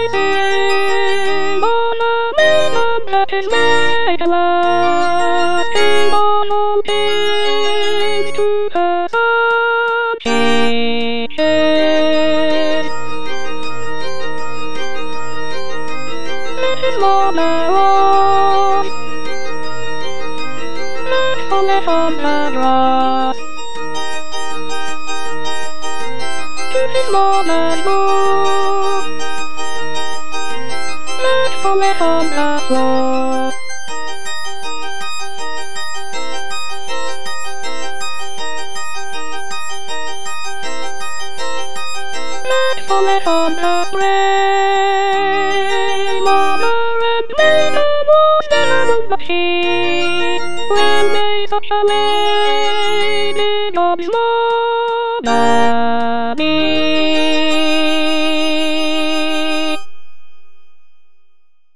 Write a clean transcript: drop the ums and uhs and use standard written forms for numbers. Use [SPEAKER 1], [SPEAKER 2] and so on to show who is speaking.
[SPEAKER 1] amazing on a rhythm that is made lasting on all things to her son Jesus. Let his law thereof, let fall on the grass. To his law there's more, let fall on the floor. Let fall on the spray, murmur and maiden was there on the sea, when they such a lady of his love.